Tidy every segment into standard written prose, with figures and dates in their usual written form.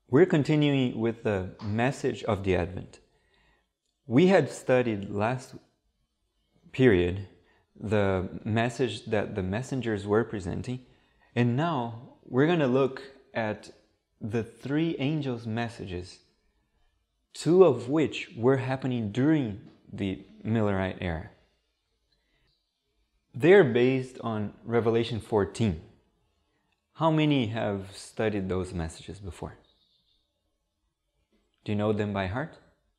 We're continuing with the message of the Advent. We had studied last period the message that the messengers were presenting, and now we're going to look at the three angels' messages, two of which were happening during the Millerite era. They're based on Revelation 14. How many have studied those messages before? Do you know them by heart?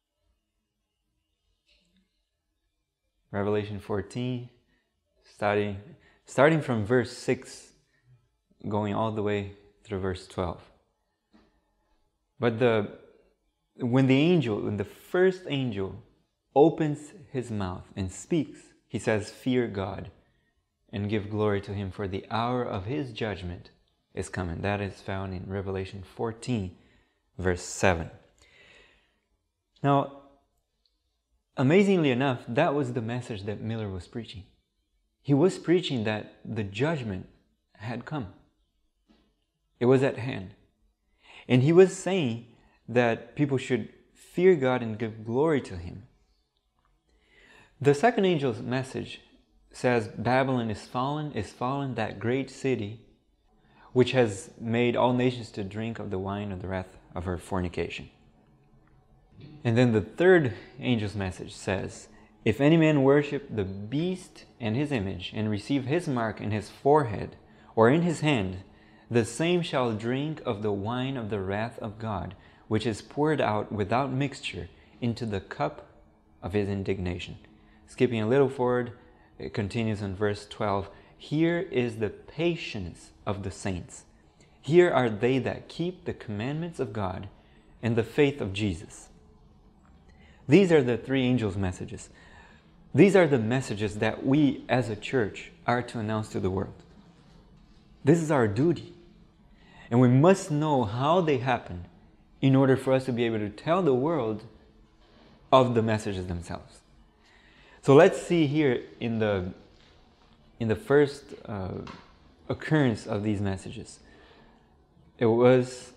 Revelation 14, starting from verse 6, going all the way through verse 12. But when the first angel opens his mouth and speaks, he says, "Fear God and give glory to Him, for the hour of His judgment is coming." That is found in Revelation 14, verse 7. Now, amazingly enough, that was the message that Miller was preaching. He was preaching that the judgment had come. It was at hand. And he was saying that people should fear God and give glory to Him. The second angel's message says, "Babylon is fallen, that great city, which has made all nations to drink of the wine of the wrath of her fornication." And then the third angel's message says, "If any man worship the beast and his image, and receive his mark in his forehead or in his hand, the same shall drink of the wine of the wrath of God, which is poured out without mixture into the cup of His indignation." Skipping a little forward, it continues in verse 12. "Here is the patience of the saints. Here are they that keep the commandments of God and the faith of Jesus." These are the three angels' messages. These are the messages that we as a church are to announce to the world. This is our duty. And we must know how they happen in order for us to be able to tell the world of the messages themselves. So let's see here in the first occurrence of these messages. It was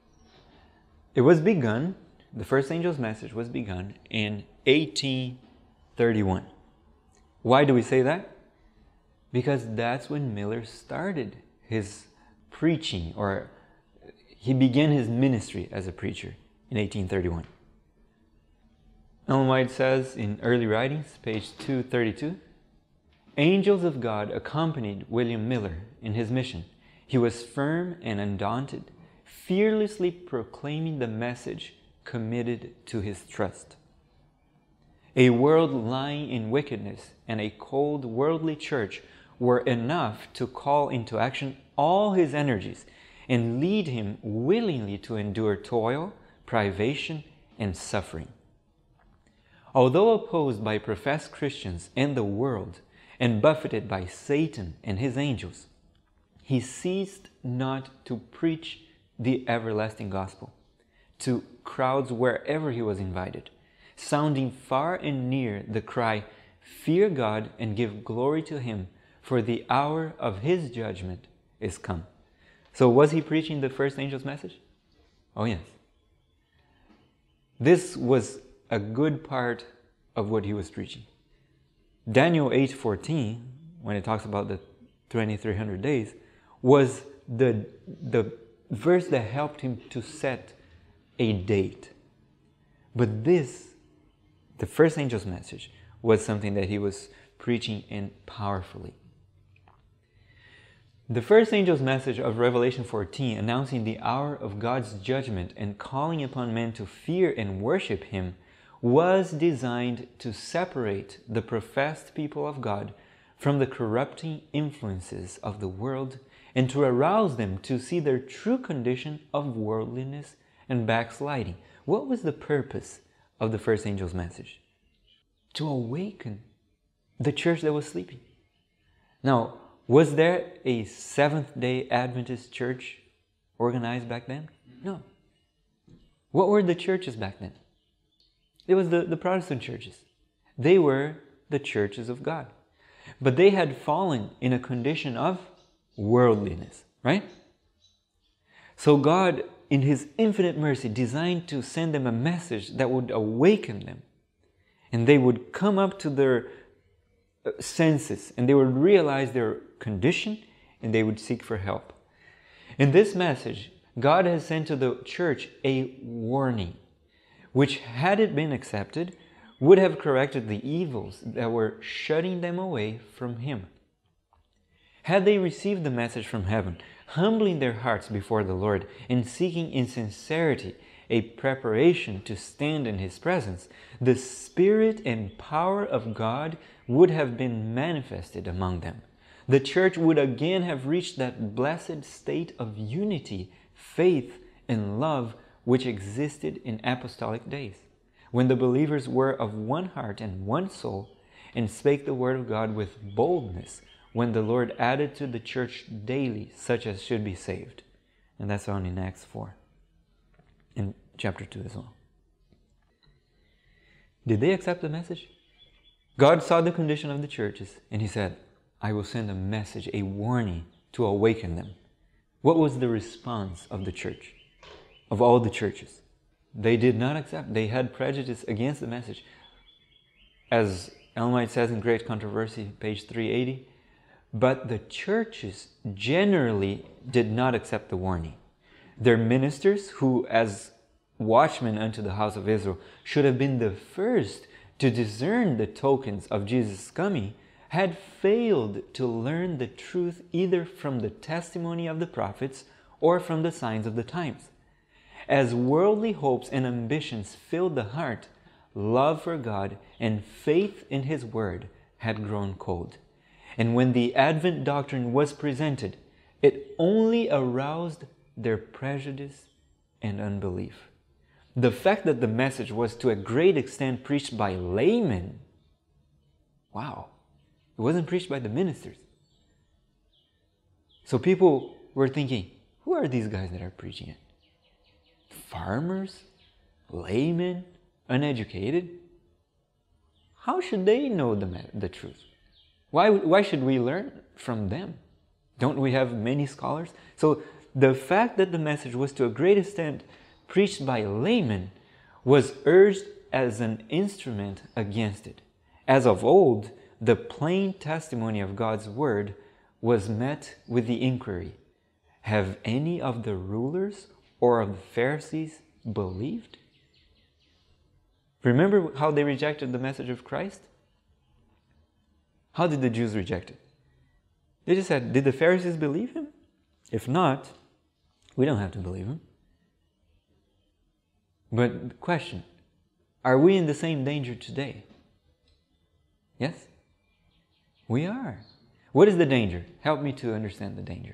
begun, the first angel's message was begun in 1831. Why do we say that? Because that's when Miller started his preaching, or he began his ministry as a preacher in 1831. Ellen White says in Early Writings, page 232, "Angels of God accompanied William Miller in his mission. He was firm and undaunted, fearlessly proclaiming the message committed to his trust. A world lying in wickedness and a cold worldly church were enough to call into action all his energies and lead him willingly to endure toil, privation, and suffering. Although opposed by professed Christians and the world, and buffeted by Satan and his angels, he ceased not to preach the everlasting gospel to crowds wherever he was invited, sounding far and near the cry, 'Fear God and give glory to Him, for the hour of His judgment is come.'" So was he preaching the first angel's message? Oh yes. This was a good part of what he was preaching. Daniel 8:14, when it talks about the 2300 days, was the verse that helped him to set a date. But this, the first angel's message, was something that he was preaching in powerfully. The first angel's message of Revelation 14, announcing the hour of God's judgment and calling upon men to fear and worship Him, was designed to separate the professed people of God from the corrupting influences of the world and to arouse them to see their true condition of worldliness and backsliding. What was the purpose of the first angel's message? To awaken the church that was sleeping. Now, was there a Seventh-day Adventist church organized back then? No. What were the churches back then? It was the Protestant churches. They were the churches of God. But they had fallen in a condition of worldliness, right? So God in His infinite mercy, designed to send them a message that would awaken them. And they would come up to their senses, and they would realize their condition, and they would seek for help. In this message, God has sent to the church a warning, which, had it been accepted, would have corrected the evils that were shutting them away from Him. Had they received the message from heaven, humbling their hearts before the Lord and seeking in sincerity a preparation to stand in His presence, the Spirit and power of God would have been manifested among them. The church would again have reached that blessed state of unity, faith, and love which existed in apostolic days, when the believers were of one heart and one soul, and spake the word of God with boldness, when the Lord added to the church daily such as should be saved. And that's found in Acts 4, in chapter 2 as well. Did they accept the message? God saw the condition of the churches, and He said, I will send a message, a warning to awaken them. What was the response of the church, of all the churches? They did not accept. They had prejudice against the message. As Ellen White says in Great Controversy, page 380, but the churches generally did not accept the warning. Their ministers, who as watchmen unto the house of Israel should have been the first to discern the tokens of Jesus' coming, had failed to learn the truth either from the testimony of the prophets or from the signs of the times. As worldly hopes and ambitions filled the heart, love for God and faith in His Word had grown cold. And when the Advent doctrine was presented, it only aroused their prejudice and unbelief. The fact that the message was to a great extent preached by laymen, wow, it wasn't preached by the ministers. So people were thinking, who are these guys that are preaching it? Farmers? Laymen? Uneducated? How should they know the truth? Why should we learn from them? Don't we have many scholars? So the fact that the message was to a great extent preached by laymen was urged as an instrument against it. As of old, the plain testimony of God's Word was met with the inquiry, have any of the rulers or of the Pharisees believed? Remember how they rejected the message of Christ? How did the Jews reject it? They just said, did the Pharisees believe Him? If not, we don't have to believe Him. But the question, are we in the same danger today? Yes? We are. What is the danger? Help me to understand the danger.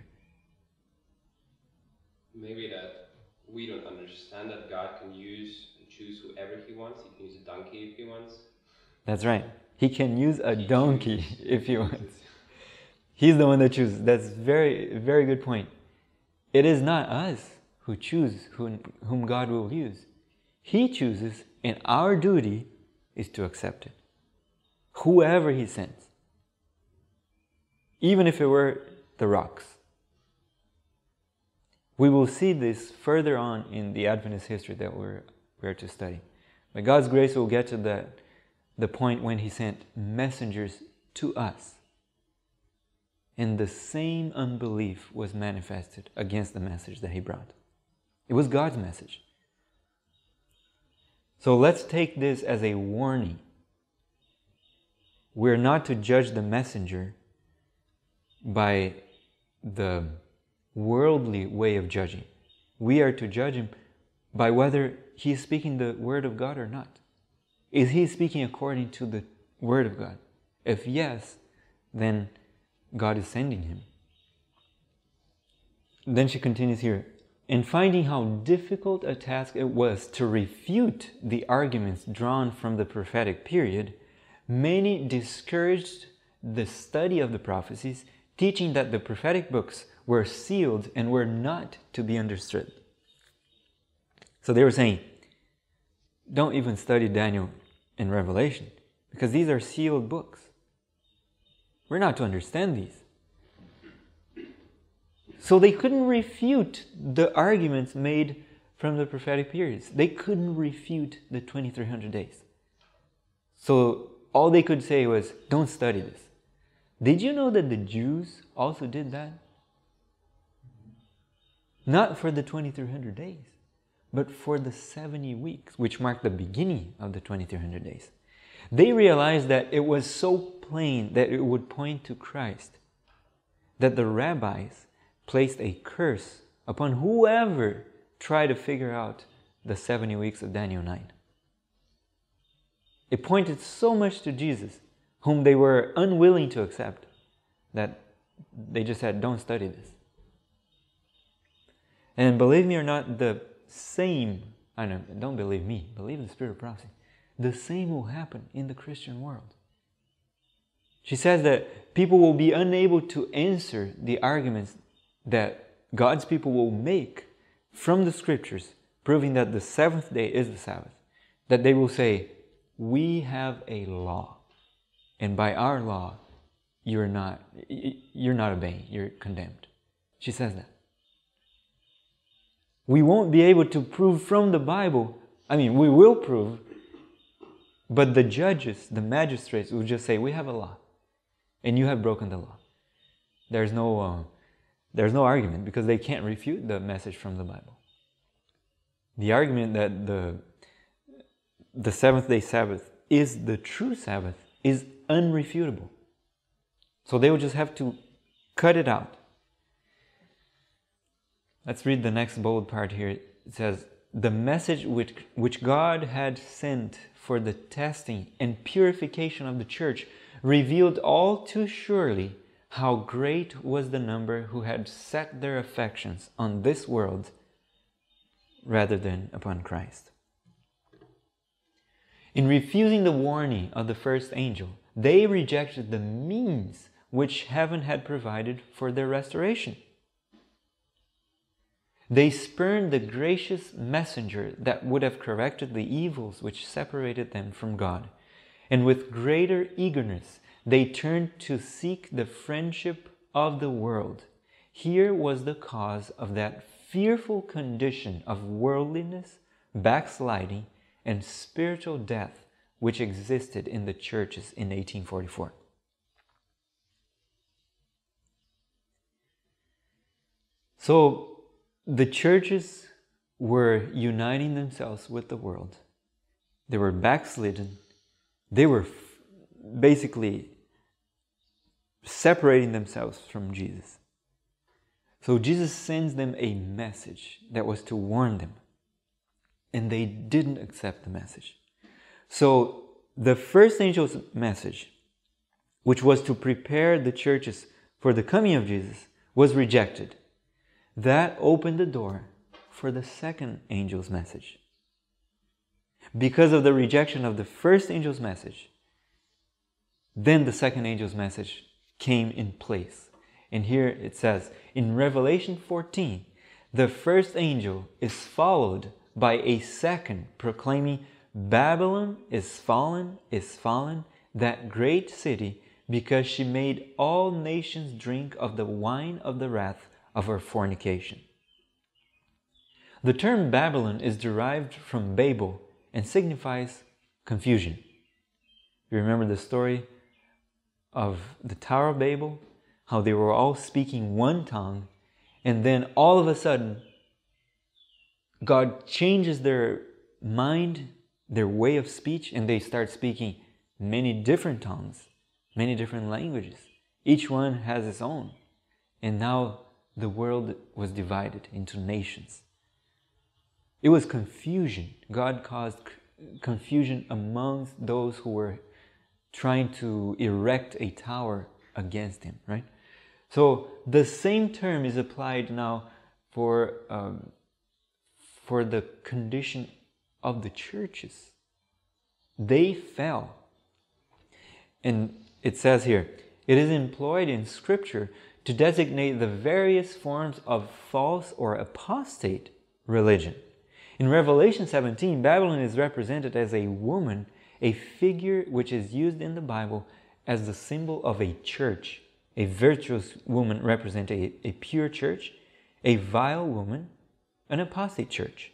Maybe that we don't understand that God can use and choose whoever He wants. He can use a donkey if He wants. That's right. He can use a donkey if He wants. He's the one that chooses. That's very, very good point. It is not us who choose whom God will use. He chooses, and our duty is to accept it. Whoever He sends. Even if it were the rocks. We will see this further on in the Adventist history that we're to study. By God's grace, we'll get to the point when He sent messengers to us. And the same unbelief was manifested against the message that He brought. It was God's message. So let's take this as a warning. We're not to judge the messenger by the worldly way of judging. We are to judge him by whether he is speaking the word of God or not. Is he speaking according to the word of God? If yes, then God is sending him. Then she continues here. And finding how difficult a task it was to refute the arguments drawn from the prophetic period, many discouraged the study of the prophecies, teaching that the prophetic books were sealed and were not to be understood. So they were saying, don't even study Daniel and Revelation, because these are sealed books. We're not to understand these. So they couldn't refute the arguments made from the prophetic periods. They couldn't refute the 2300 days. So all they could say was, don't study this. Did you know that the Jews also did that? Not for the 2300 days, but for the 70 weeks, which marked the beginning of the 2300 days. They realized that it was so plain that it would point to Christ that the rabbis placed a curse upon whoever tried to figure out the 70 weeks of Daniel 9. It pointed so much to Jesus, whom they were unwilling to accept, that they just said, don't study this. And believe me or not, the same, don't believe me, believe the spirit of prophecy, the same will happen in the Christian world. She says that people will be unable to answer the arguments that God's people will make from the scriptures, proving that the seventh day is the Sabbath. That they will say, we have a law, and by our law, you're not obeying, you're condemned. She says that. We won't be able to prove from the Bible, we will prove, but the judges, the magistrates will just say, we have a law, and you have broken the law. There's no argument, because they can't refute the message from the Bible. The argument that the seventh day Sabbath is the true Sabbath is unrefutable. So they will just have to cut it out. Let's read the next bold part here. It says, the message which God had sent for the testing and purification of the church revealed all too surely how great was the number who had set their affections on this world rather than upon Christ. In refusing the warning of the first angel, they rejected the means which heaven had provided for their restoration. They spurned the gracious messenger that would have corrected the evils which separated them from God, and with greater eagerness they turned to seek the friendship of the world. Here was the cause of that fearful condition of worldliness, backsliding, and spiritual death which existed in the churches in 1844. So, the churches were uniting themselves with the world. They were backslidden. They were basically separating themselves from Jesus. So Jesus sends them a message that was to warn them. And they didn't accept the message. So the first angel's message, which was to prepare the churches for the coming of Jesus, was rejected. That opened the door for the second angel's message. Because of the rejection of the first angel's message, then the second angel's message came in place. And here it says, in Revelation 14, the first angel is followed by a second proclaiming, Babylon is fallen, that great city, because she made all nations drink of the wine of the wrath of her fornication. The term Babylon is derived from Babel and signifies confusion. You remember the story of the Tower of Babel? How they were all speaking one tongue, and then all of a sudden, God changes their mind, their way of speech, and they start speaking many different tongues, many different languages. Each one has its own. And now the world was divided into nations. It was confusion. God caused confusion amongst those who were trying to erect a tower against Him, right? So the same term is applied now for the condition of the churches. They fell. And it says here, it is employed in Scripture to designate the various forms of false or apostate religion. In Revelation 17, Babylon is represented as a woman, a figure which is used in the Bible as the symbol of a church, A virtuous woman represents a pure church. A vile woman, an apostate church.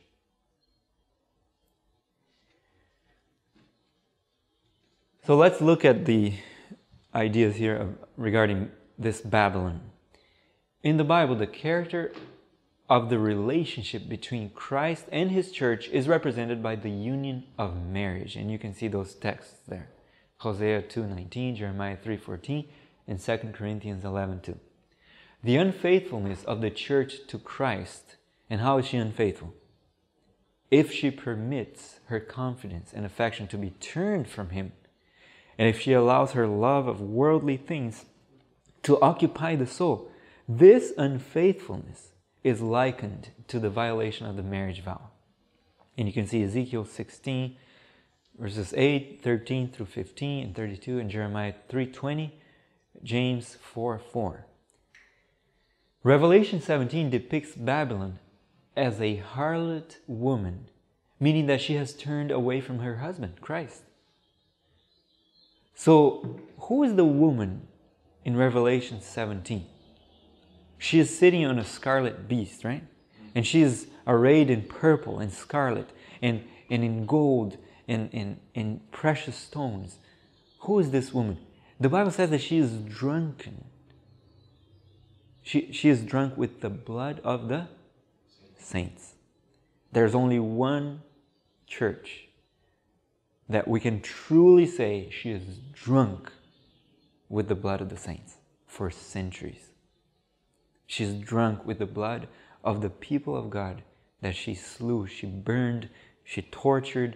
So let's look at the ideas here regarding this Babylon. In the Bible, the character of the relationship between Christ and His church is represented by the union of marriage. And you can see those texts there. Hosea 2:19, Jeremiah 3:14, and 2 Corinthians 11:2. The unfaithfulness of the church to Christ. And how is she unfaithful? If she permits her confidence and affection to be turned from Him, and if she allows her love of worldly things to occupy the soul, this unfaithfulness is likened to the violation of the marriage vow. And you can see Ezekiel 16, verses 8, 13 through 15, and 32, and Jeremiah 3:20, James 4:4. Revelation 17 depicts Babylon as a harlot woman, meaning that she has turned away from her husband, Christ. So, who is the woman in Revelation 17? She is sitting on a scarlet beast, right? And she is arrayed in purple and scarlet and in gold and in precious stones. Who is this woman? The Bible says that she is drunken. She is drunk with the blood of the saints. There's only one church that we can truly say she is drunk with the blood of the saints for centuries. She's drunk with the blood of the people of God that she slew, she burned, she tortured,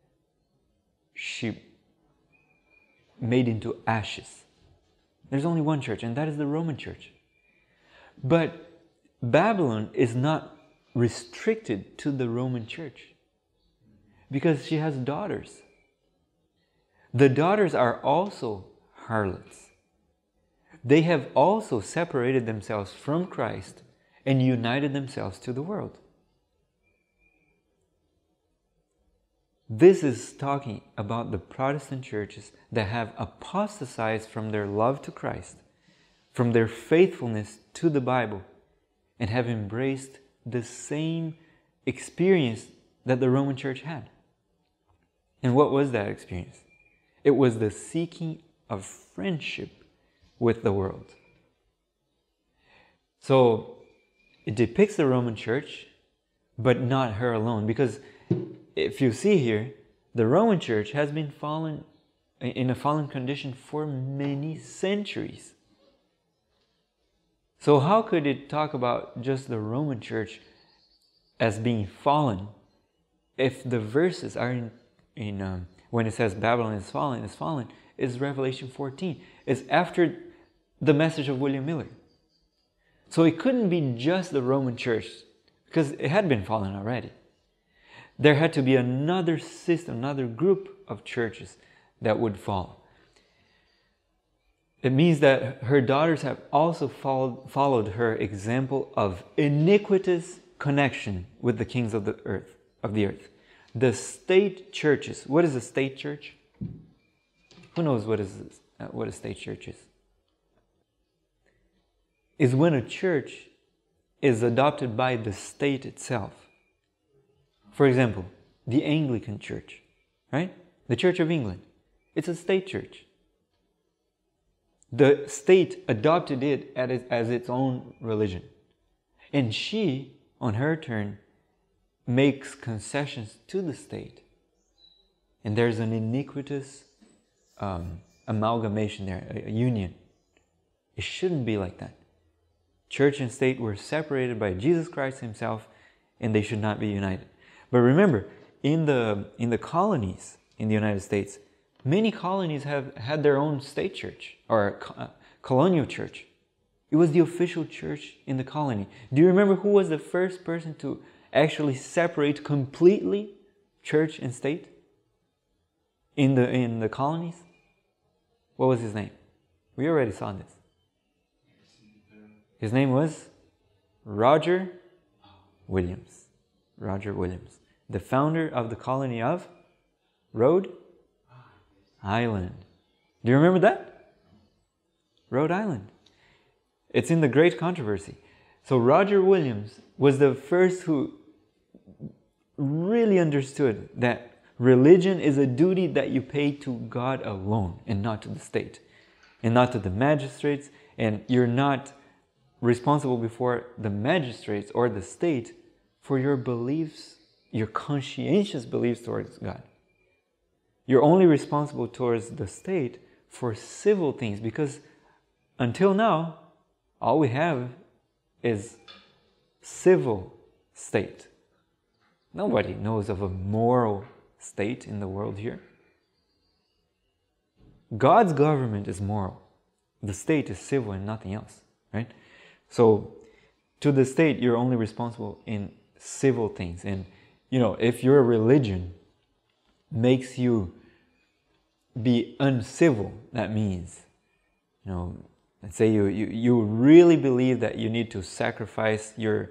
she made into ashes. There's only one church, and that is the Roman Church. But Babylon is not restricted to the Roman Church because she has daughters. The daughters are also harlots. They have also separated themselves from Christ and united themselves to the world. This is talking about the Protestant churches that have apostatized from their love to Christ, from their faithfulness to the Bible, and have embraced the same experience that the Roman Church had. And what was that experience? It was the seeking of friendship with the world. So it depicts the Roman Church, but not her alone. Because if you see here, the Roman Church has been in a fallen condition for many centuries. So how could it talk about just the Roman Church as being fallen if the verses are in when it says Babylon is fallen, is Revelation 14. It's after the message of William Miller. So it couldn't be just the Roman Church, because it had been fallen already. There had to be another system, another group of churches that would fall. It means that her daughters have also followed her example of iniquitous connection with the kings of the earth. The state churches. What is a state church? Who knows what a state church is? Is when a church is adopted by the state itself. For example, the Anglican Church, right? The Church of England. It's a state church. The state adopted it as its own religion. And she, on her turn, makes concessions to the state. And there's an iniquitous amalgamation there, a union. It shouldn't be like that. Church and state were separated by Jesus Christ Himself, and they should not be united. But remember, in the colonies in the United States, many colonies have had their own state church or colonial church. It was the official church in the colony. Do you remember who was the first person to actually separate completely church and state in the colonies? What was his name? We already saw this. His name was Roger Williams. Roger Williams, the founder of the colony of Rhode Island. Do you remember that? Rhode Island. It's in the Great Controversy. So Roger Williams was the first who really understood that religion is a duty that you pay to God alone and not to the state and not to the magistrates, and you're not responsible before the magistrates or the state for your beliefs, your conscientious beliefs towards God. You're only responsible towards the state for civil things, because until now, all we have is civil state. Nobody knows of a moral state in the world here. God's government is moral. The state is civil and nothing else, right? So to the state, you're only responsible in civil things. And, if your religion makes you be uncivil, that means, let's say you really believe that you need to sacrifice your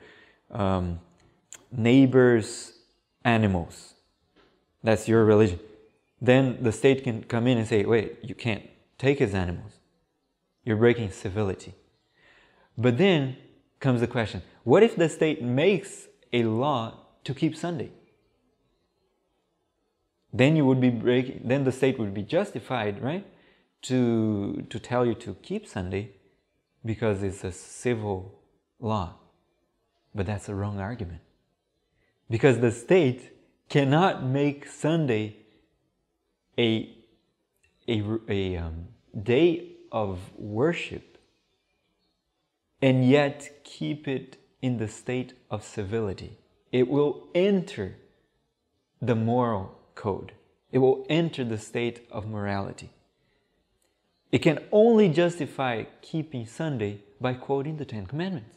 neighbor's animals. That's your religion. Then the state can come in and say, wait, you can't take his animals. You're breaking civility. But then comes the question, what if the state makes a law to keep Sunday? Then then the state would be justified, right? To tell you to keep Sunday because it's a civil law. But that's a wrong argument. Because the state cannot make Sunday a day of worship and yet keep it in the state of civility. It will enter the moral code. It will enter the state of morality. It can only justify keeping Sunday by quoting the Ten Commandments.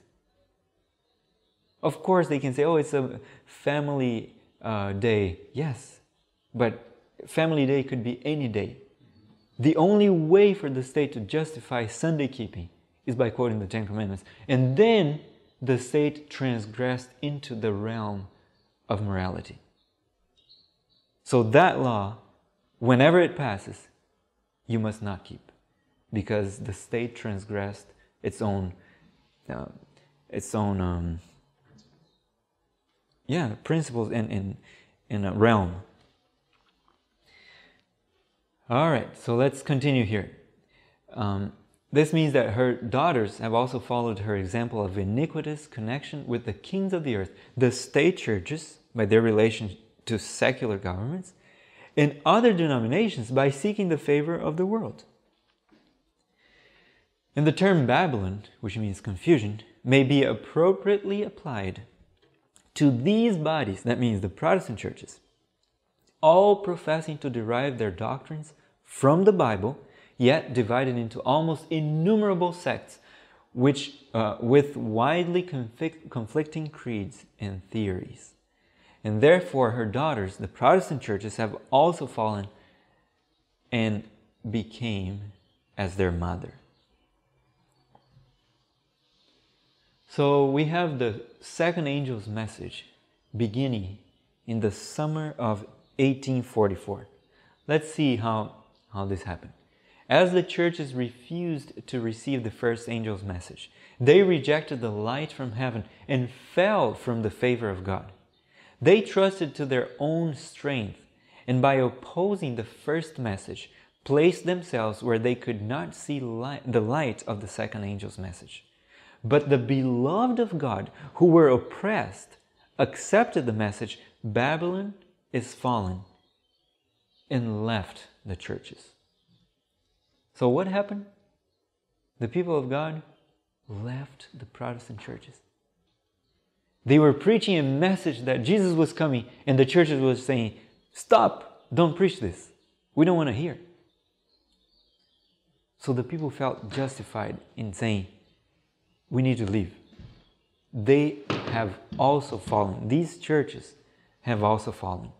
Of course, they can say, it's a family day. Yes, but family day could be any day. The only way for the state to justify Sunday keeping is by quoting the Ten Commandments. And then the state transgressed into the realm of morality. So that law, whenever it passes, you must not keep, because the state transgressed its own principles in a realm. All right, so let's continue here. This means that her daughters have also followed her example of iniquitous connection with the kings of the earth, the state churches, by their relation to secular governments, and other denominations by seeking the favor of the world. And the term Babylon, which means confusion, may be appropriately applied to these bodies, that means the Protestant churches, all professing to derive their doctrines from the Bible, yet divided into almost innumerable sects, which with widely conflicting creeds and theories. And therefore her daughters, the Protestant churches, have also fallen and became as their mother. So we have the second angel's message beginning in the summer of 1844. Let's see how this happened. As the churches refused to receive the first angel's message, they rejected the light from heaven and fell from the favor of God. They trusted to their own strength, and by opposing the first message, placed themselves where they could not see the light of the second angel's message. But the beloved of God, who were oppressed, accepted the message, Babylon is fallen, and left the churches. So what happened? The people of God left the Protestant churches. They were preaching a message that Jesus was coming, and the churches were saying, stop, don't preach this. We don't want to hear. So the people felt justified in saying, we need to leave. They have also fallen. These churches have also fallen.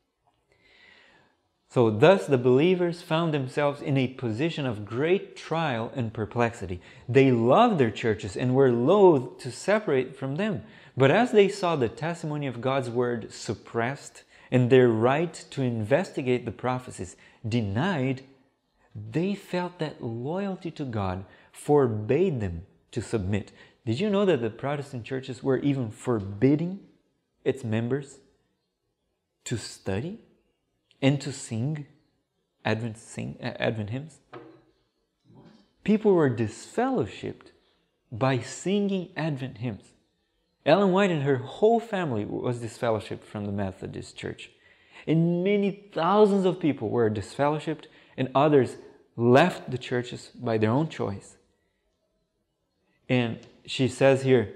So thus the believers found themselves in a position of great trial and perplexity. They loved their churches and were loath to separate from them. But as they saw the testimony of God's word suppressed and their right to investigate the prophecies denied, they felt that loyalty to God forbade them to submit. Did you know that the Protestant churches were even forbidding its members to study and to sing Advent hymns? People were disfellowshipped by singing Advent hymns. Ellen White and her whole family was disfellowshipped from the Methodist Church. And many thousands of people were disfellowshipped, and others left the churches by their own choice. And she says here,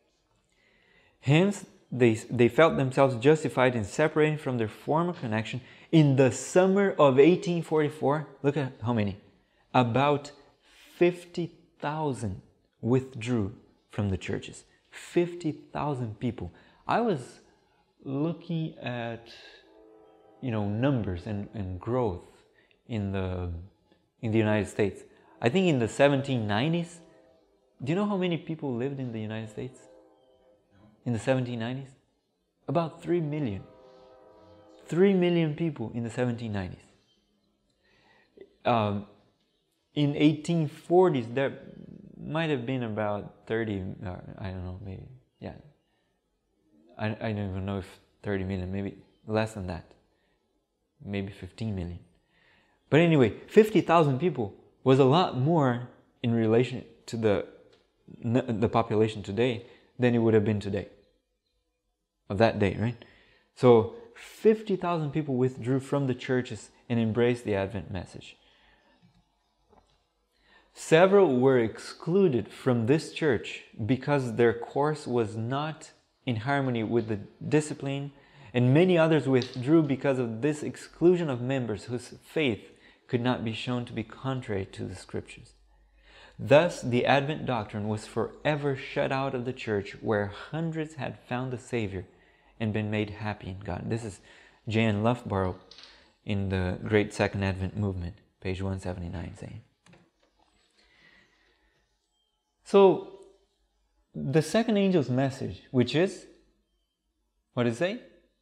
hence they felt themselves justified in separating from their former connection. In the summer of 1844, look at how many. About 50,000 withdrew from the churches. 50,000 people. I was looking at, numbers and growth in the United States. I think in the 1790s, do you know how many people lived in the United States? In the 1790s? About 3 million. 3 million people in the 1790s. In 1840s, there might have been about 30, I don't know, maybe, yeah. I don't even know if 30 million, maybe less than that. Maybe 15 million. But anyway, 50,000 people was a lot more in relation to the population today than it would have been today. Of that day, right? So 50,000 people withdrew from the churches and embraced the Advent message. Several were excluded from this church because their course was not in harmony with the discipline, and many others withdrew because of this exclusion of members whose faith could not be shown to be contrary to the Scriptures. Thus, the Advent doctrine was forever shut out of the church where hundreds had found the Savior and been made happy in God. This is J.N. Loughborough in the Great Second Advent Movement, page 179, saying. So, the second angel's message, which is, what does it say?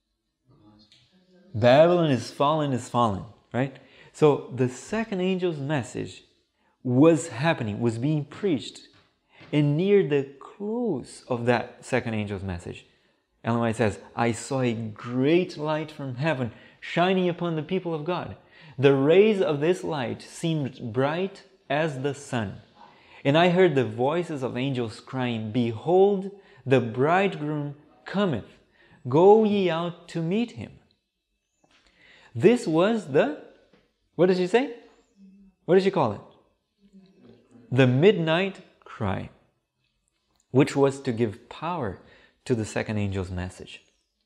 Babylon is fallen, right? So, the second angel's message was happening, was being preached. And near the close of that second angel's message, Ellen White says, I saw a great light from heaven shining upon the people of God. The rays of this light seemed bright as the sun. And I heard the voices of angels crying, Behold, the bridegroom cometh. Go ye out to meet him. This was what did she say? What did she call it? The midnight cry, which was to give power to the second angel's message.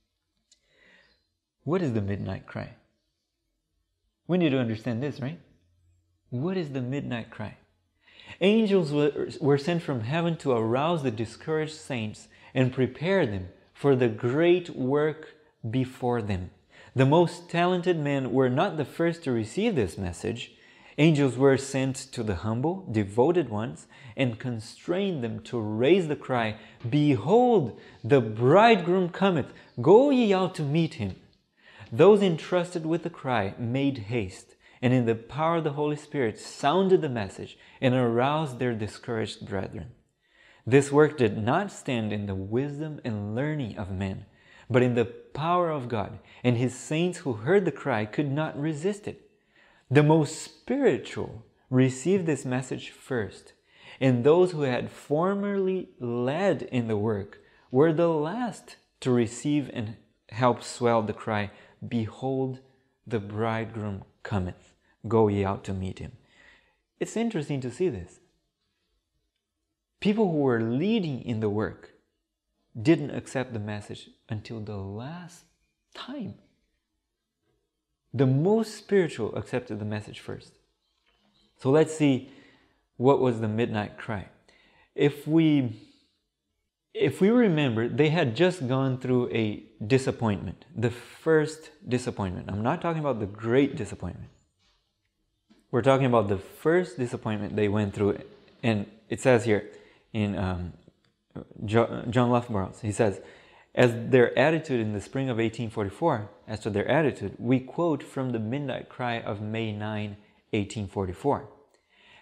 What is the midnight cry? We need to understand this, right? What is the midnight cry? Angels were sent from heaven to arouse the discouraged saints and prepare them for the great work before them. The most talented men were not the first to receive this message. Angels were sent to the humble, devoted ones and constrained them to raise the cry, Behold, the bridegroom cometh, go ye out to meet him. Those entrusted with the cry made haste, and in the power of the Holy Spirit sounded the message and aroused their discouraged brethren. This work did not stand in the wisdom and learning of men, but in the power of God, and His saints who heard the cry could not resist it. The most spiritual received this message first, and those who had formerly led in the work were the last to receive and help swell the cry, Behold, the bridegroom cometh, go ye out to meet him. It's interesting to see this. People who were leading in the work didn't accept the message until the last time. The most spiritual accepted the message first. So let's see what was the midnight cry. If we remember, they had just gone through a disappointment, the first disappointment. I'm not talking about the great disappointment. We're talking about the first disappointment they went through. And it says here in John Loughborough, he says, as their attitude in the spring of 1844, as to their attitude, we quote from the midnight cry of May 9, 1844.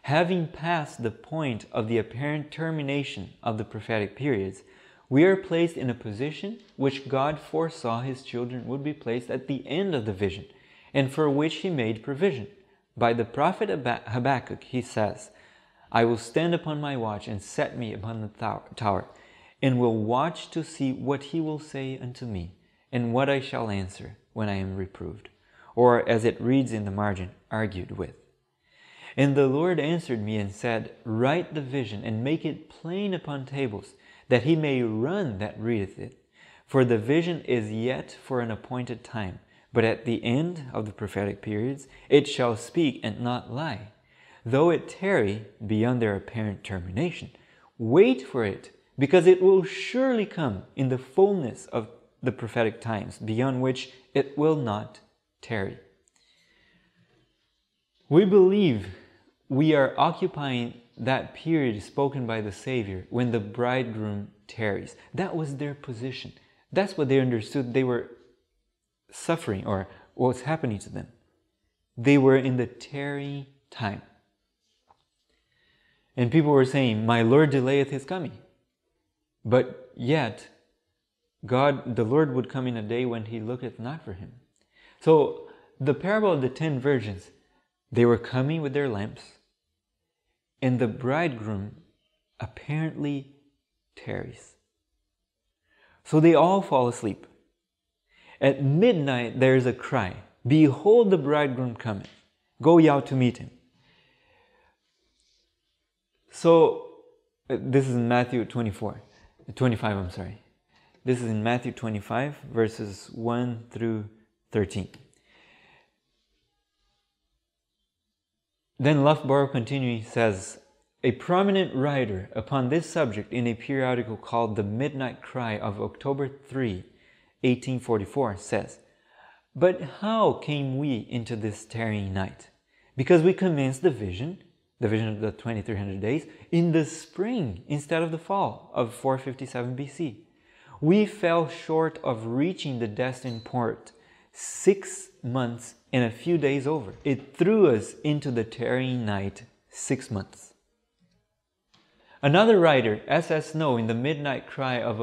having passed the point of the apparent termination of the prophetic periods, we are placed in a position which God foresaw His children would be placed at the end of the vision, and for which He made provision. By the prophet Habakkuk, he says, I will stand upon my watch and set me upon the tower, and will watch to see what He will say unto me, and what I shall answer when I am reproved. Or, as it reads in the margin, argued with. And the Lord answered me and said, Write the vision, and make it plain upon tables, that he may run that readeth it. For the vision is yet for an appointed time, but at the end of the prophetic periods it shall speak and not lie. Though it tarry beyond their apparent termination, wait for it, because it will surely come in the fullness of the prophetic times, beyond which it will not tarry. We believe we are occupying that period spoken by the Savior when the bridegroom tarries. That was their position. That's what they understood they were suffering, or what was happening to them. They were in the tarry time. And people were saying, My Lord delayeth His coming. But yet, the Lord would come in a day when He looketh not for him. So, the parable of the 10 virgins, they were coming with their lamps, and the bridegroom apparently tarries. So they all fall asleep. At midnight there is a cry, Behold, the bridegroom cometh, go ye out to meet him. So, this is in Matthew 25. This is in Matthew 25, verses 1 through 13. Then Loughborough continuing says, a prominent writer upon this subject in a periodical called The Midnight Cry of October 3, 1844 says, But how came we into this tarrying night? Because we commenced the vision of the 2300 days, in the spring instead of the fall of 457 BC. We fell short of reaching the destined port 6 months and a few days over. It threw us into the tarrying night 6 months. Another writer, S.S. Snow, in the Midnight Cry of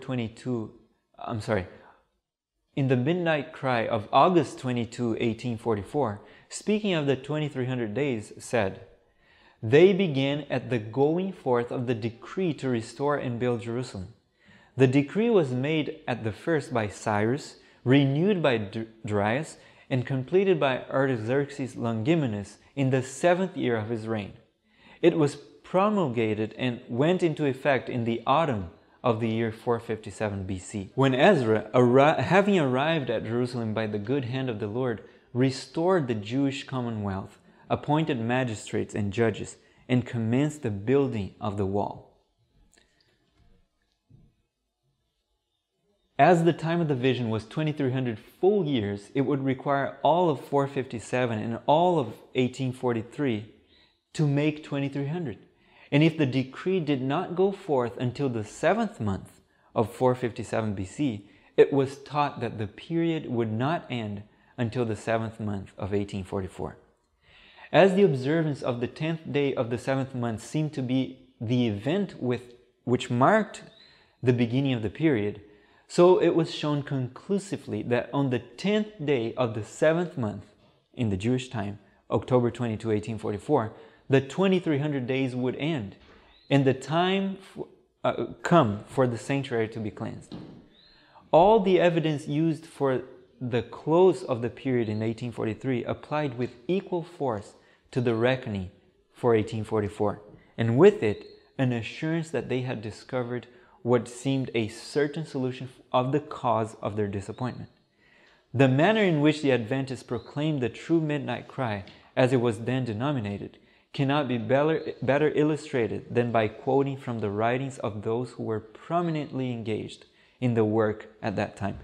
in the Midnight Cry of August 22, 1844, speaking of the 2300 days, said, They began at the going forth of the decree to restore and build Jerusalem. The decree was made at the first by Cyrus, renewed by Darius, and completed by Artaxerxes Longimanus in the 7th year of his reign. It was promulgated and went into effect in the autumn of the year 457 BC. When Ezra, having arrived at Jerusalem by the good hand of the Lord, restored the Jewish commonwealth, appointed magistrates and judges, and commenced the building of the wall. As the time of the vision was 2300 full years, it would require all of 457 and all of 1843 to make 2300. And if the decree did not go forth until the 7th month of 457 BC, it was taught that the period would not end until the 7th month of 1844. As the observance of the 10th day of the 7th month seemed to be the event which marked the beginning of the period, so it was shown conclusively that on the 10th day of the 7th month in the Jewish time, October 22, 1844, the 2300 days would end, and the time come for the sanctuary to be cleansed. All the evidence used for the close of the period in 1843 applied with equal force to the reckoning for 1844, and with it an assurance that they had discovered what seemed a certain solution of the cause of their disappointment. The manner in which the Adventists proclaimed the true midnight cry, as it was then denominated, cannot be better illustrated than by quoting from the writings of those who were prominently engaged in the work at that time.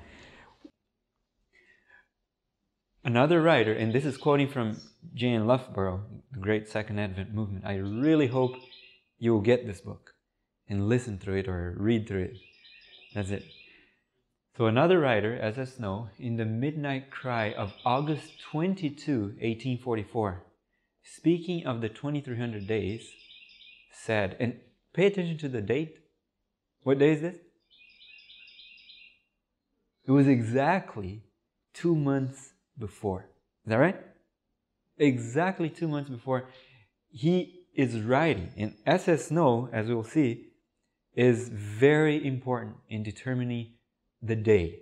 Another writer, and this is quoting from J.N. Loughborough, the great Second Advent movement. I really hope you will get this book and listen through it or read through it. That's it. So another writer, S.S. Snow, in the Midnight Cry of August 22, 1844, speaking of the 2300 days, said, and pay attention to the date. What day is this? It was exactly 2 months before. Is that right? Exactly 2 months before. He is writing. And S.S. Snow, as we'll see, is very important in determining the day.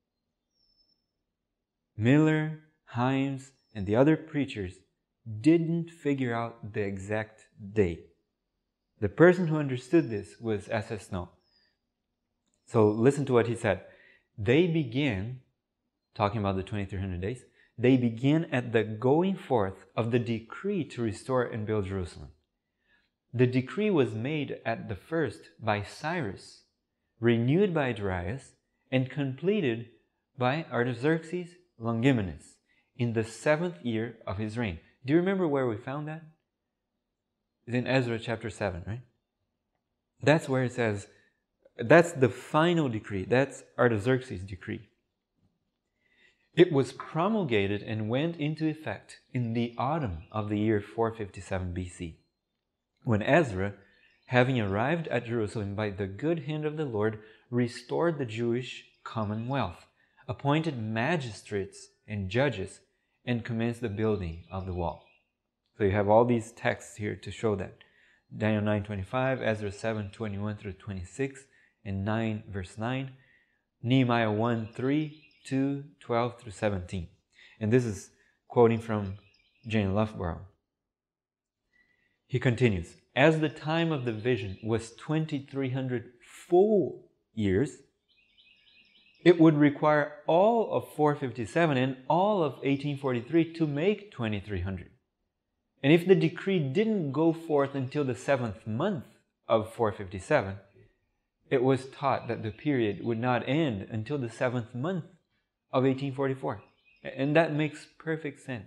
Miller, Himes, and the other preachers didn't figure out the exact date. The person who understood this was S.S. Snow. So listen to what he said. They began, talking about the 2300 days, they began at the going forth of the decree to restore and build Jerusalem. The decree was made at the first by Cyrus, renewed by Darius, and completed by Artaxerxes Longimanus in the 7th year of his reign. Do you remember where we found that? It's in Ezra chapter 7, right? That's where it says, that's the final decree. That's Artaxerxes' decree. It was promulgated and went into effect in the autumn of the year 457 BC, when Ezra, having arrived at Jerusalem by the good hand of the Lord, restored the Jewish commonwealth, appointed magistrates and judges, and commenced the building of the wall. So you have all these texts here to show that. Daniel 9:25, Ezra 7:21 through 26, and 9 verse 9, Nehemiah 1:3, 2, 12 through 17. And this is quoting from Jane Loughborough. He continues, as the time of the vision was 2300 full years, it would require all of 457 and all of 1843 to make 2300. And if the decree didn't go forth until the 7th month of 457, it was taught that the period would not end until the 7th month of 1844. And that makes perfect sense.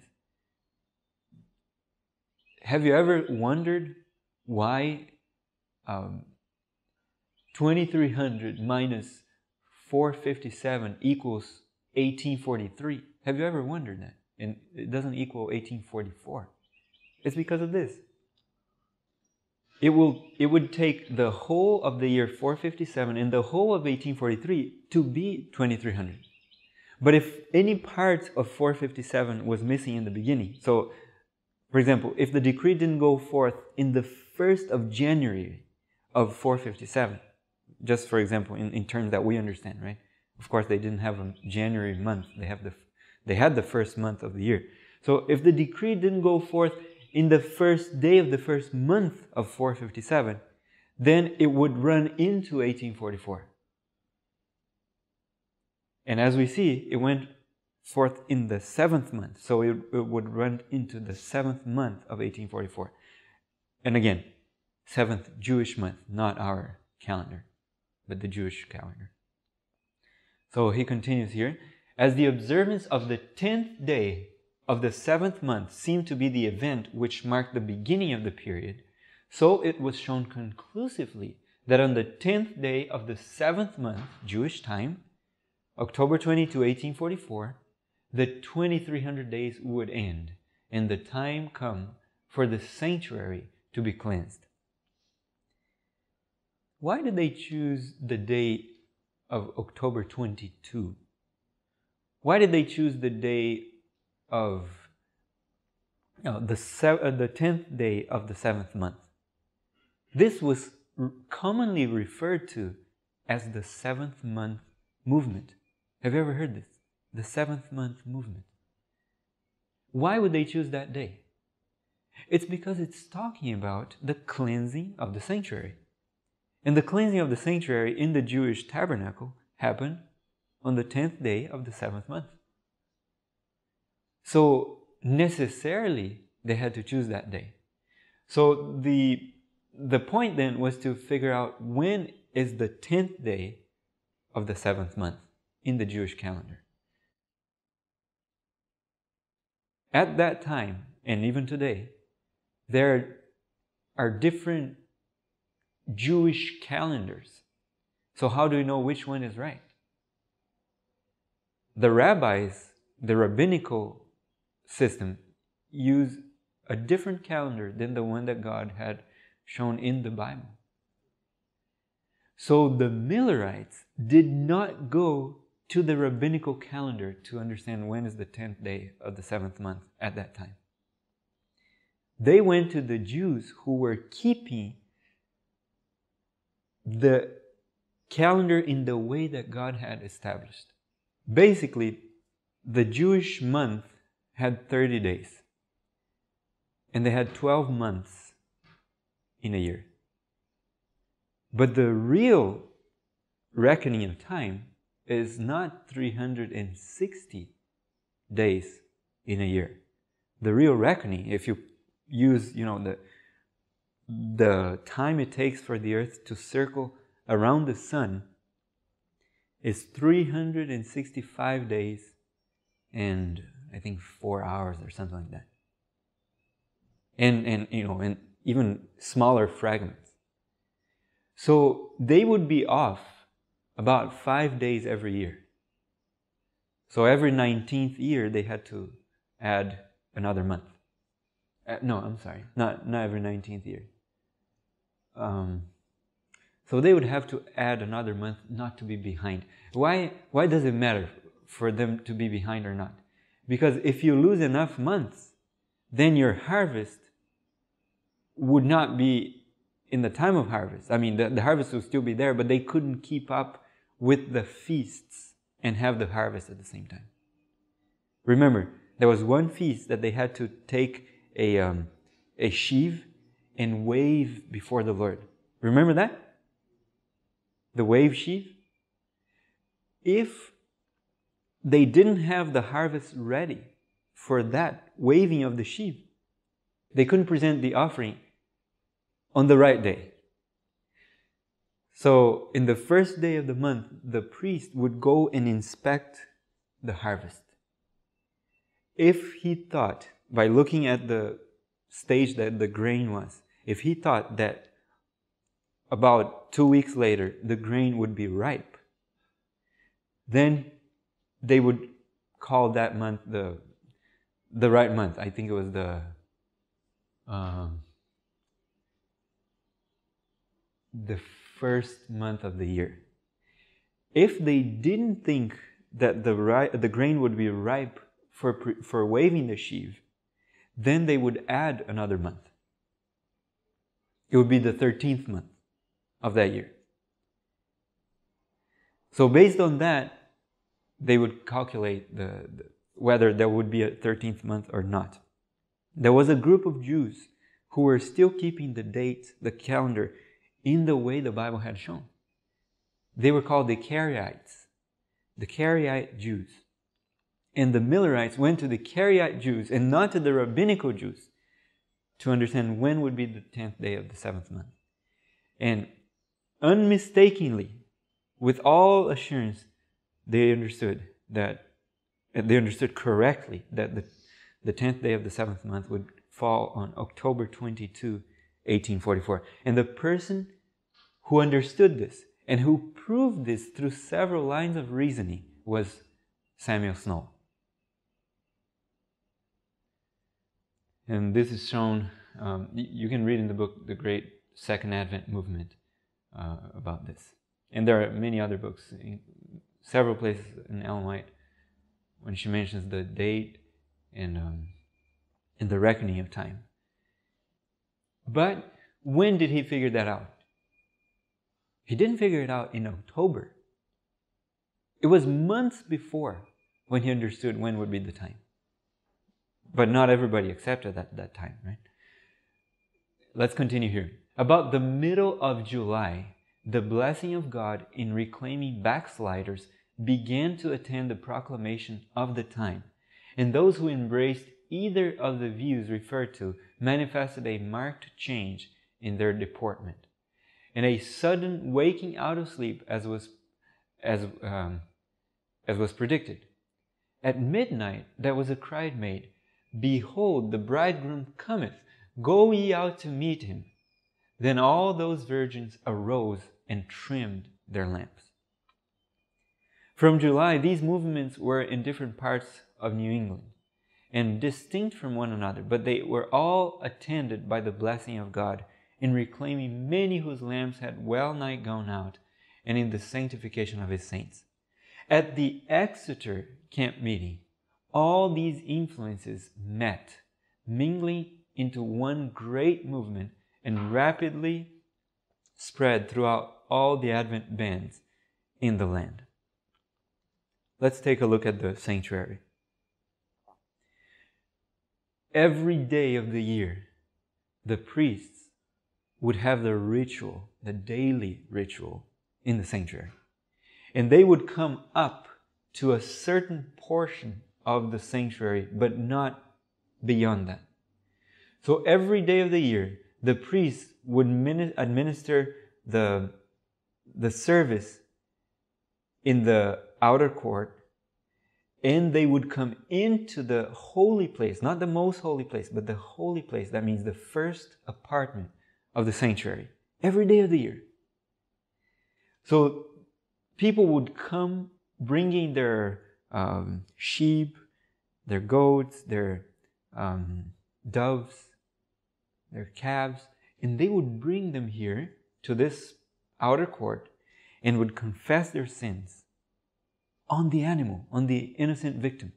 Have you ever wondered why 2300 minus 457 equals 1843? Have you ever wondered that? And it doesn't equal 1844. It's because of this. It would take the whole of the year 457 and the whole of 1843 to be 2300. But if any part of 457 was missing in the beginning, so for example, if the decree didn't go forth in the 1st of January of 457, just for example, in terms that we understand, right? Of course, they didn't have a January month. They had the first month of the year. So if the decree didn't go forth in the first day of the first month of 457, then it would run into 1844. And as we see, it went forth in the 7th month. So it would run into the 7th month of 1844. And again, 7th Jewish month, not our calendar, but the Jewish calendar. So he continues here, as the observance of the 10th day of the 7th month seemed to be the event which marked the beginning of the period, so it was shown conclusively that on the 10th day of the 7th month, Jewish time, October 22, 1844, the 2300 days would end, and the time come for the sanctuary to be cleansed. Why did they choose the date of October 22? Why did they choose the day of the 10th day of the 7th month? This was commonly referred to as the 7th month movement. Have you ever heard this? The 7th month movement. Why would they choose that day? It's because it's talking about the cleansing of the sanctuary. And the cleansing of the sanctuary in the Jewish tabernacle happened on the 10th day of the 7th month. So necessarily they had to choose that day. So the point then was to figure out when is the 10th day of the 7th month in the Jewish calendar. At that time, and even today, there are different Jewish calendars. So how do you know which one is right? The rabbis, the rabbinical system, use a different calendar than the one that God had shown in the Bible. So the Millerites did not go to the rabbinical calendar to understand when is the 10th day of the 7th month at that time. They went to the Jews who were keeping the calendar in the way that God had established. Basically, the Jewish month had 30 days. And they had 12 months in a year. But the real reckoning of time is not 360 days in a year. The real reckoning, if you use, the time it takes for the earth to circle around the sun, is 365 days and I think 4 hours or something like that. And even smaller fragments. So they would be off about 5 days every year. So every 19th year they had to add another month. No, I'm sorry, not every 19th year. So they would have to add another month not to be behind. Why does it matter for them to be behind or not? Because if you lose enough months, then your harvest would not be in the time of harvest. I mean, the harvest would still be there, but they couldn't keep up with the feasts and have the harvest at the same time. Remember, there was one feast that they had to take a sheaf and wave before the Lord. Remember that? The wave sheaf? If they didn't have the harvest ready for that waving of the sheaf, they couldn't present the offering on the right day. So, in the first day of the month, the priest would go and inspect the harvest. If he thought, by looking at the stage that the grain was, if he thought that about 2 weeks later the grain would be ripe, then they would call that month the right month. I think it was the first month of the year. If they didn't think that the grain would be ripe for waving the sheaf, then they would add another month. It would be the 13th month of that year. So based on that, they would calculate whether there would be a 13th month or not. There was a group of Jews who were still keeping the date, the calendar, in the way the Bible had shown. They were called the Karaites, the Karaite Jews. And the Millerites went to the Karaite Jews and not to the rabbinical Jews to understand when would be the 10th day of the 7th month. And unmistakably, with all assurance, they understood correctly that the 10th day of the 7th month would fall on October 22, 1844. And the person who understood this and who proved this through several lines of reasoning was Samuel Snow. And this is shown, you can read in the book, The Great Second Advent Movement, about this. And there are many other books, in several places in Ellen White, when she mentions the date and the reckoning of time. But when did he figure that out? He didn't figure it out in October. It was months before when he understood when would be the time. But not everybody accepted that time, right? Let's continue here. About the middle of July, the blessing of God in reclaiming backsliders began to attend the proclamation of the time, and those who embraced either of the views referred to manifested a marked change in their deportment, and a sudden waking out of sleep as was predicted. At midnight there was a cry made, "Behold, the bridegroom cometh, go ye out to meet him." Then all those virgins arose and trimmed their lamps. From July, these movements were in different parts of New England. and distinct from one another, but they were all attended by the blessing of God in reclaiming many whose lamps had well nigh gone out, and in the sanctification of His saints. At the Exeter camp meeting, all these influences met, mingling into one great movement and rapidly spread throughout all the Advent bands in the land. Let's take a look at the sanctuary. Every day of the year, the priests would have the ritual, the daily ritual in the sanctuary. And they would come up to a certain portion of the sanctuary, but not beyond that. So every day of the year, the priests would administer the service in the outer court, and they would come into the holy place, not the most holy place, but the holy place. That means the first apartment of the sanctuary, every day of the year. So people would come bringing their sheep, their goats, their doves, their calves, and they would bring them here to this outer court and would confess their sins on the animal, on the innocent victim.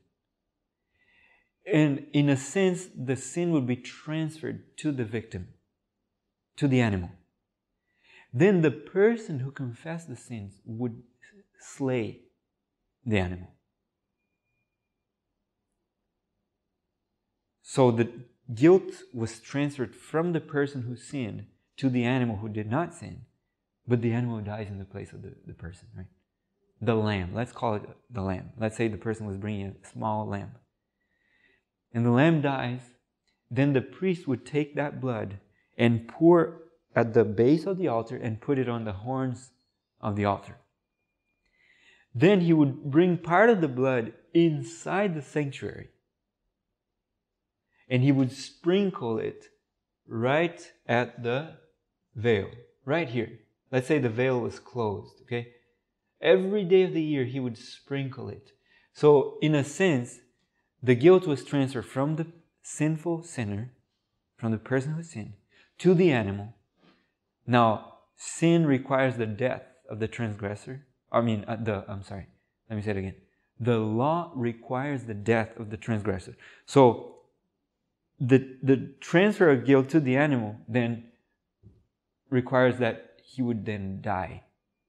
And in a sense, the sin would be transferred to the victim, to the animal. Then the person who confessed the sins would slay the animal. So the guilt was transferred from the person who sinned to the animal who did not sin, but the animal dies in the place of the person, right? The lamb, let's call it the lamb. Let's say the person was bringing a small lamb. And the lamb dies, then the priest would take that blood and pour at the base of the altar and put it on the horns of the altar. Then he would bring part of the blood inside the sanctuary, and he would sprinkle it right at the veil, right here. Let's say the veil was closed, okay? Every day of the year, he would sprinkle it. So, in a sense, the guilt was transferred from the sinful sinner, from the person who sinned, to the animal. Now, sin requires the death of the transgressor. Let me say it again. The law requires the death of the transgressor. So, the transfer of guilt to the animal then requires that he would then die.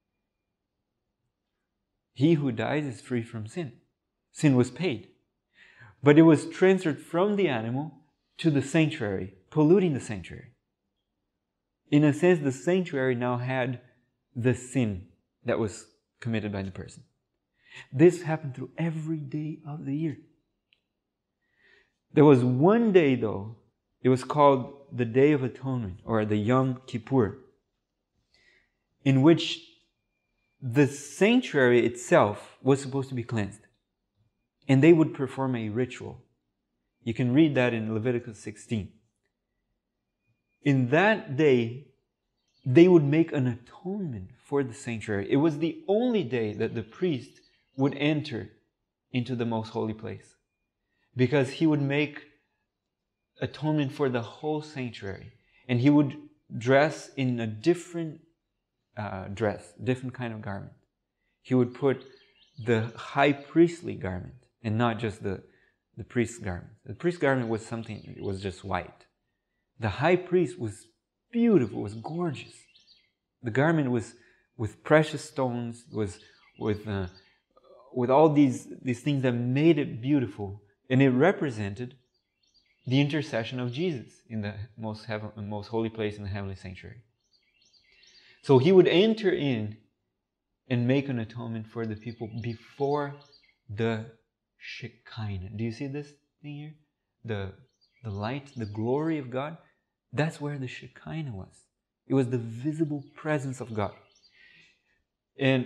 He who dies is free from sin. Sin was paid. But it was transferred from the animal to the sanctuary, polluting the sanctuary. In a sense, the sanctuary now had the sin that was committed by the person. This happened through every day of the year. There was one day, though, it was called the Day of Atonement, or the Yom Kippur, in which the sanctuary itself was supposed to be cleansed. And they would perform a ritual. You can read that in Leviticus 16. In that day, they would make an atonement for the sanctuary. It was the only day that the priest would enter into the most holy place, because he would make atonement for the whole sanctuary. And he would dress in a different different kind of garment. He would put the high priestly garment and not just the priest's garment. The priest's garment was something, it was just white. The high priest was beautiful, was gorgeous. The garment was with precious stones, was with all these things that made it beautiful, and it represented the intercession of Jesus in the most holy place in the heavenly sanctuary. So he would enter in and make an atonement for the people before the Shekinah. Do you see this thing here? The light, the glory of God. That's where the Shekinah was. It was the visible presence of God. And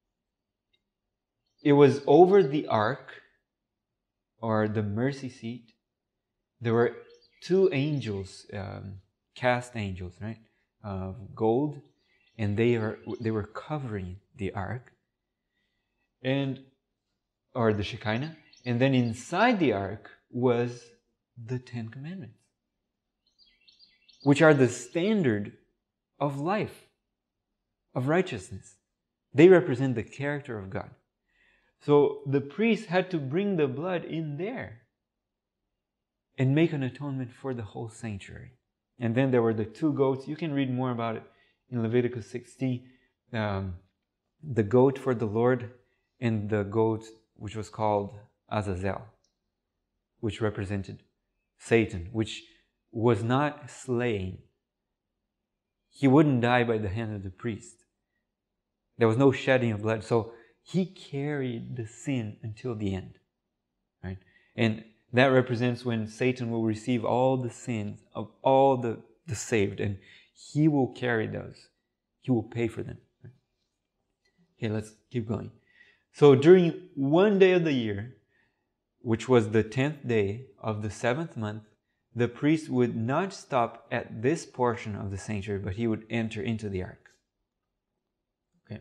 it was over the ark, or the mercy seat. There were two angels, cast angels, right? Of gold. And they were covering the ark, or the Shekinah, And then inside the ark was the 10 Commandments, which are the standard of life, of righteousness. They represent the character of God. So the priest had to bring the blood in there and make an atonement for the whole sanctuary. And then there were the 2 goats. You can read more about it in Leviticus 16. The goat for the Lord and the goat which was called Azazel, which represented Satan, which was not slain. He wouldn't die by the hand of the priest. There was no shedding of blood. So he carried the sin until the end. Right? And that represents when Satan will receive all the sins of all the saved, and he will carry those. He will pay for them. Okay, let's keep going. So during one day of the year, which was the 10th day of the 7th month, the priest would not stop at this portion of the sanctuary, but he would enter into the ark. Okay.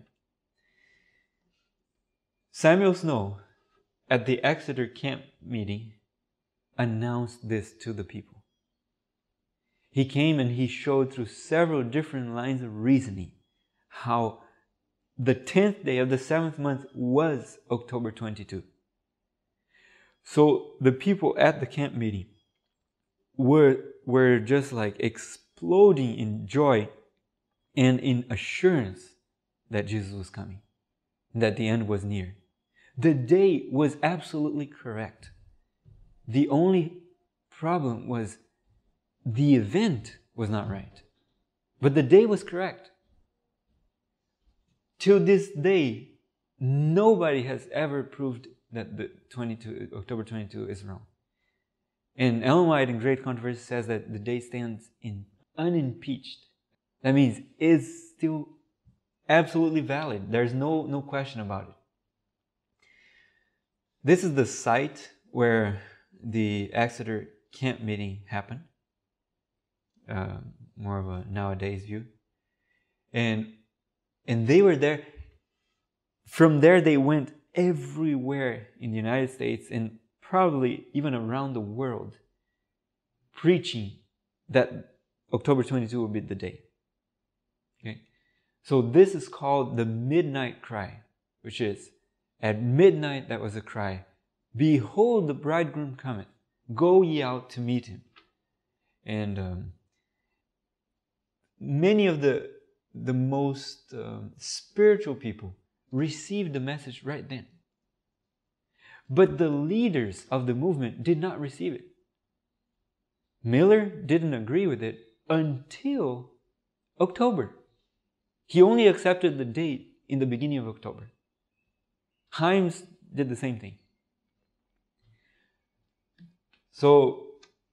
Samuel Snow, at the Exeter camp meeting, announced this to the people. He came and he showed through several different lines of reasoning how the 10th day of the 7th month was October 22. So the people at the camp meeting were just like exploding in joy and in assurance that Jesus was coming, that the end was near. The day was absolutely correct. The only problem was the event was not right. But the day was correct. Till this day, nobody has ever proved that the October 22 is wrong. And Ellen White in Great Controversy says that the day stands unimpeached. That means is still absolutely valid. There's no question about it. This is the site where the Exeter camp meeting happened. More of a nowadays view. And they were there. From there they went everywhere in the United States and probably even around the world, preaching that October 22 would be the day. Okay? So this is called the midnight cry, which is, at midnight that was a cry, "Behold, the bridegroom cometh, go ye out to meet him." And many of the most spiritual people received the message right then. But the leaders of the movement did not receive it. Miller didn't agree with it until October. He only accepted the date in the beginning of October. Himes did the same thing. So,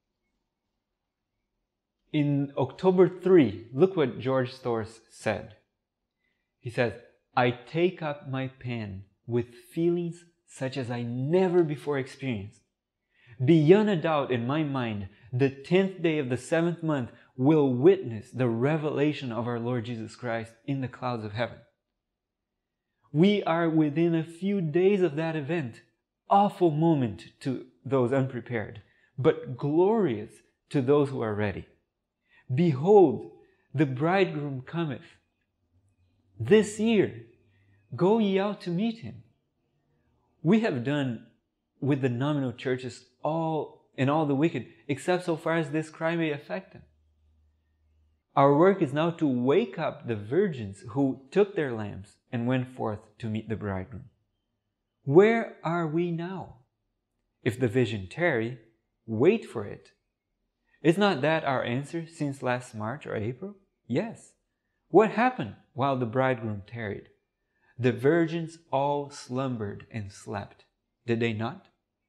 in October 3, look what George Storrs said. He says, "I take up my pen with feelings such as I never before experienced. Beyond a doubt in my mind, the 10th day of the 7th month will witness the revelation of our Lord Jesus Christ in the clouds of heaven. We are within a few days of that event, awful moment to those unprepared, but glorious to those who are ready. Behold, the bridegroom cometh. This year, go ye out to meet him." We have done with the nominal churches all the wicked, except so far as this cry may affect them. Our work is now to wake up the virgins who took their lamps and went forth to meet the bridegroom. Where are we now? If the vision tarry, wait for it. Is not that our answer since last March or April? Yes. What happened while the bridegroom tarried? The virgins all slumbered and slept. Did they not?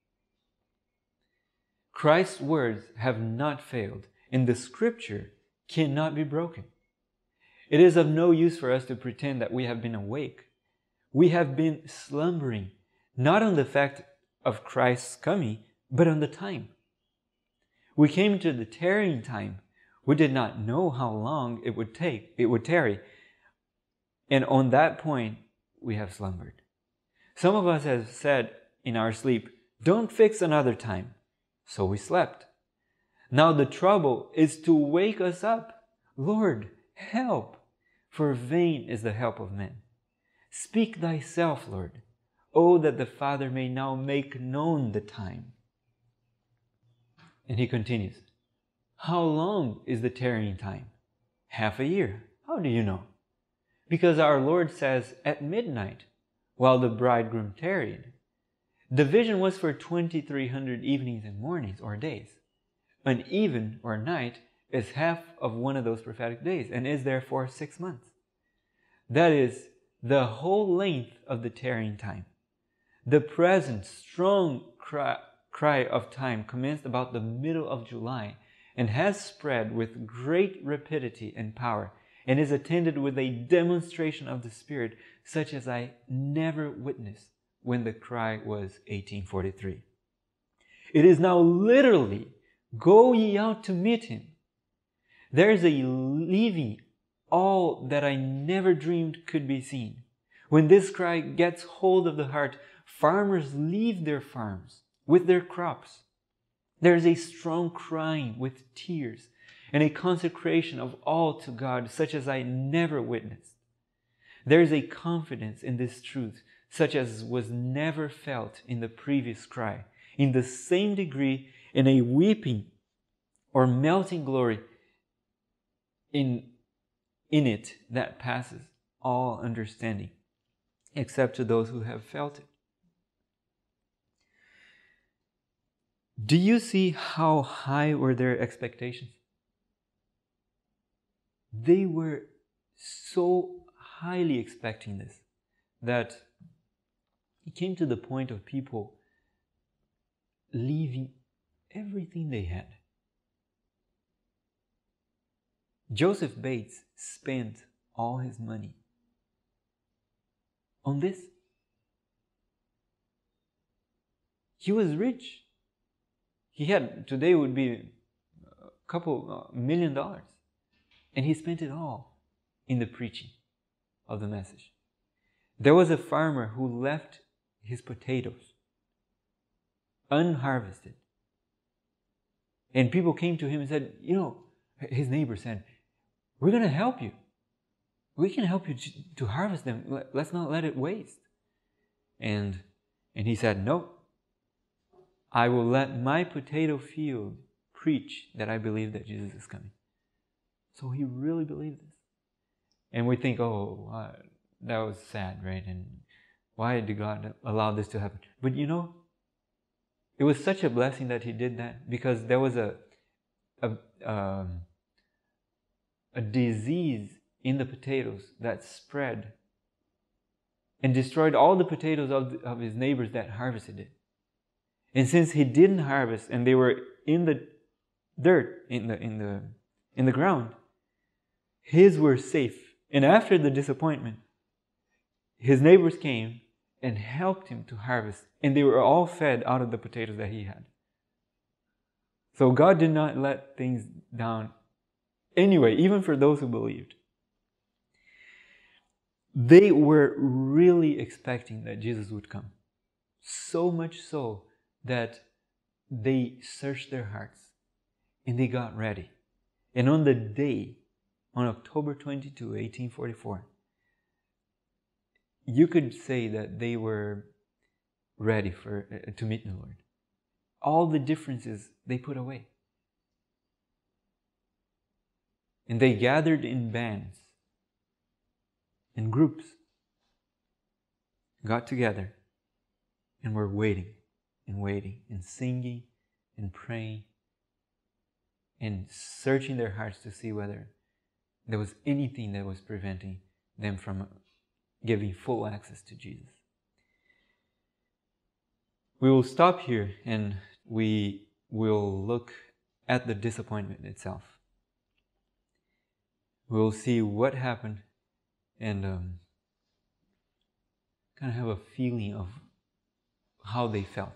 Christ's words have not failed, and the scripture cannot be broken. It is of no use for us to pretend that we have been awake. We have been slumbering, not on the fact of Christ's coming, but on the time. We came to the tarrying time. We did not know how long it would tarry. And on that point, we have slumbered. Some of us have said in our sleep, Don't fix another time." So we slept. Now the trouble is to wake us up. "Lord, help, for vain is the help of men. Speak thyself, Lord. Oh, that the Father may now make known the time." And he continues, "How long is the tarrying time? Half a year. How do you know? Because our Lord says, at midnight, while the bridegroom tarried." The vision was for 2,300 evenings and mornings or days. An even or night is half of one of those prophetic days and is therefore 6 months. That is the whole length of the tarrying time. The present strong cry of time commenced about the middle of July and has spread with great rapidity and power, and is attended with a demonstration of the Spirit such as I never witnessed when the cry was 1843. It is now literally, "Go ye out to meet him." There is a leaving all that I never dreamed could be seen. When this cry gets hold of the heart, farmers leave their farms with their crops. There is a strong crying with tears and a consecration of all to God such as I never witnessed. There is a confidence in this truth such as was never felt in the previous cry, in the same degree in a weeping or melting glory in it that passes all understanding, except to those who have felt it. Do you see how high were their expectations? They were so highly expecting this that it came to the point of people leaving everything they had. Joseph Bates spent all his money on this. He was rich. He had, today would be a couple $1 million. And he spent it all in the preaching of the message. There was a farmer who left his potatoes unharvested. And people came to him and said, his neighbor said, "We're going to help you. We can help you to harvest them. Let's not let it waste." And he said, "No, I will let my potato field preach that I believe that Jesus is coming." So he really believed this. And we think, that was sad, right? And why did God allow this to happen? But it was such a blessing that he did that, because there was a disease in the potatoes that spread and destroyed all the potatoes of his neighbors that harvested it. And since he didn't harvest and they were in the dirt, in the ground, his were safe. And after the disappointment, his neighbors came and helped him to harvest, and they were all fed out of the potatoes that he had. So God did not let things down anyway, even for those who believed. They were really expecting that Jesus would come. So much so that they searched their hearts and they got ready. And on the day, on October 22, 1844, you could say that they were ready to meet the Lord. All the differences they put away. And they gathered in bands, in groups, got together, and were waiting and singing and praying and searching their hearts to see whether there was anything that was preventing them from giving full access to Jesus. We will stop here and we will look at the disappointment itself. We will see what happened and kind of have a feeling of how they felt.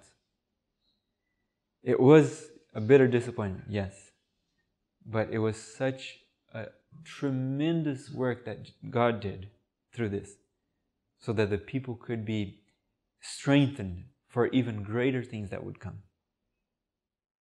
It was a bitter disappointment, yes, but it was such a tremendous work that God did through this, so that the people could be strengthened for even greater things that would come.